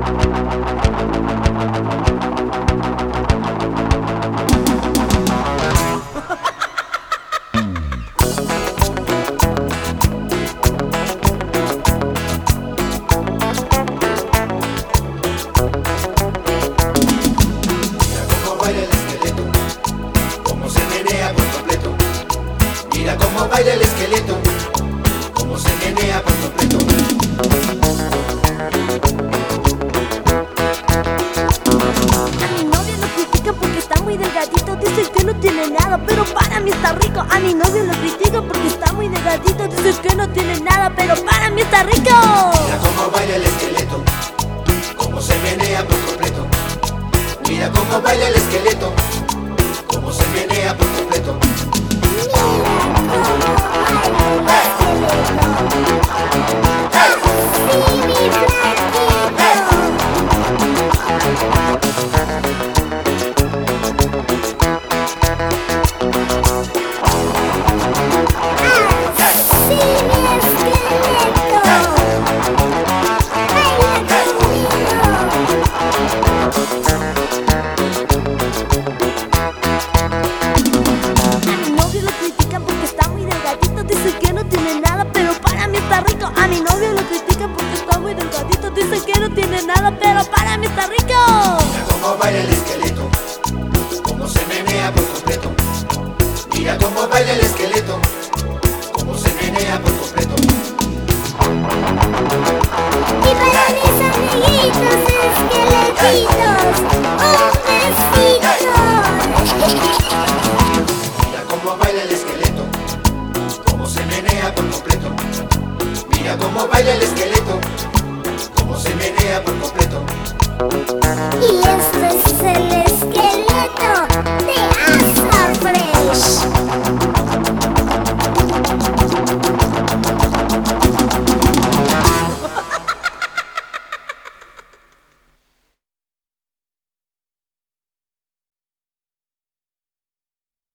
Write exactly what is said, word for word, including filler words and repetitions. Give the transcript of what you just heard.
Mira cómo baila el esqueleto, cómo se menea por completo. A mi novio lo critican porque está muy delgadito. Dicen que no tiene nada, pero para mí está rico. A mi novio lo critican porque está muy delgadito. Dicen que no tiene nada, pero para mí está rico. Mira cómo baila el esqueleto, cómo se menea por completo. Mira cómo baila el esqueleto, cómo se menea por completo. Dicen que no tiene nada, pero para mí está rico. A mi novio lo critican porque está muy delgadito. Dicen que no tiene nada, pero para mí está rico. Mira cómo baila el esqueleto, cómo se menea por completo. Mira cómo baila el esqueleto, cómo se menea por completo. Y para mis amiguitos esqueletitos, un besito. Mira cómo baila el esqueleto, cómo se menea por completo. Mira cómo baila el esqueleto, cómo se menea por completo. Y este es el esqueleto.